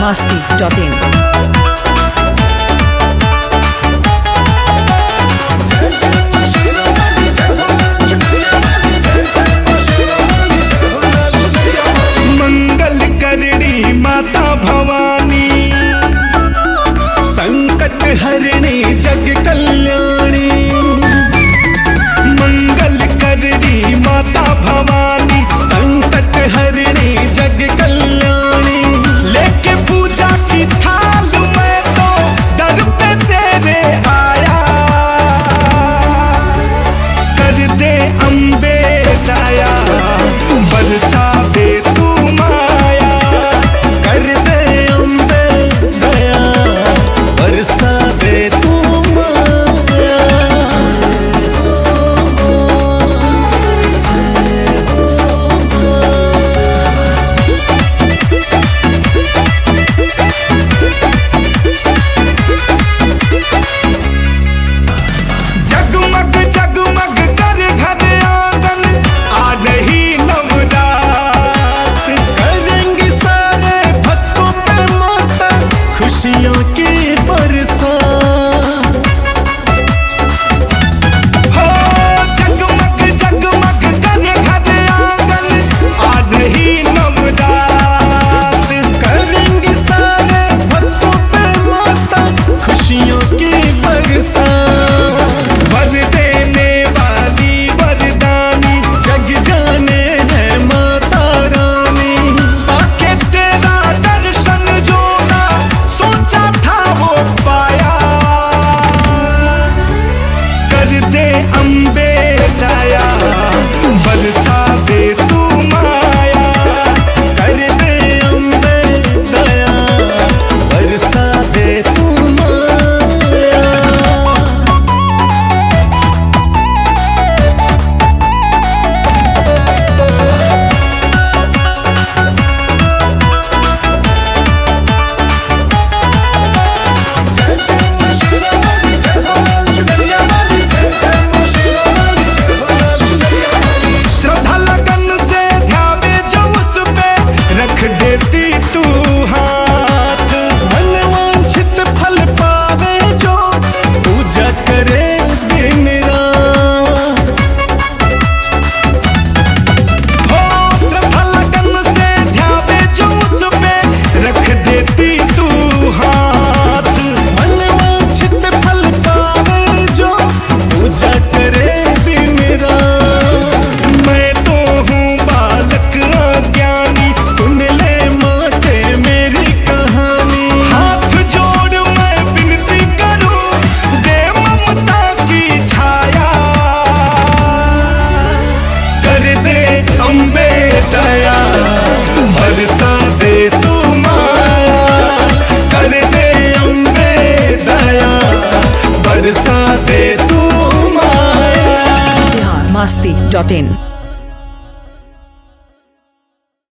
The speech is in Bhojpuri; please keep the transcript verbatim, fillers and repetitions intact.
masti dot in. माता भवानी संकट हरणी जग कल्याणी, मंगल करणी माता भवानी संकट हरणी जग कल्याणी। लेके पूजा की थाल मैं तो दर पे तेरे आया, कर दे अम्बे दया बरसा दे तू माया, कर दे अम्बे दया बरसा दे तू माया। जगमग जगमग कर घर आंगन आ रही नवरात, करेंगे सारे भक्तों पे माता खुशियों की बरसात। हो जगमग जगमग कर घर आंगन आ रही नवरात, करेंगे सारे भक्तों पे माता खुशियों की बरसात। वर देने वाली वरदानी जग जाने है माता रानी, आके तेरा दर्शन जो ना सोचा था वो पाया, कर दे अम्बे दया बरसा दे तू माया, कर दे अम्बे दया बरसा दे तू माया। श्रद्धा लगन से ध्यावे जो उस पे रख देती तू हाथ, मनवांछित फल पावे जो पूजा करे दिन रात। हो श्रद्धा लगन से ध्यावे जो उस पे रख देती तू हाथ, मनवांछित फल पावे जो पूजा करे दिन रात। मैं तो हूँ बालक अज्ञानी, सुन ले माते मेरी कहानी, हाथ जोड़ मैं विनती करूँ दे ममता की छाया, कर दे अम्बे दया बरसा दे तू माया, कर दे अम्बे दया बरसा दे तू माया। masti dot in.